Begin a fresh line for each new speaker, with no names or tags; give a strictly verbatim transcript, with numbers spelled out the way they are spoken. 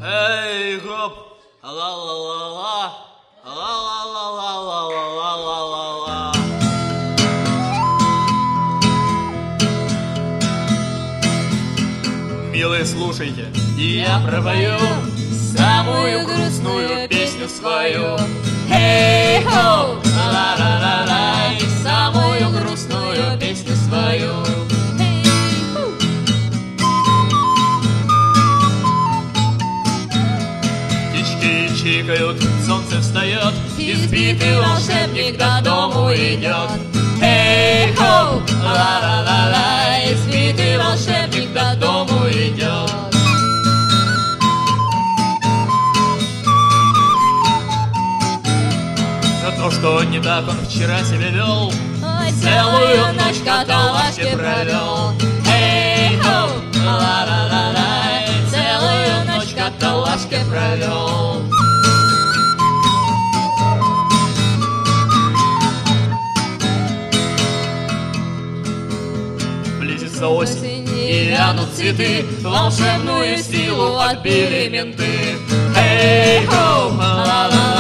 Эй, гоп, ла-ла-ла-ла, ла-ла-ла-ла-ла-ла-ла-ла-ла. Милые, слушайте, я пропою самую грустную песню свою. Эй-хоу, ла-ла-ла-ла, самую грустную песню свою. Чикают, солнце встает, избитый волшебник до дому идет. Эй-хоу, ла-ла-ла-ла, избитый волшебник до дому идет. За то, что не так он вчера себя вел, целую ночь каталажки провел. Эй-хоу, ла-ла-ла-ла, целую ночь каталажки провел. Близится осень, и вянут цветы, волшебную силу отбили менты. Эй-хоу, ла-ла-ла.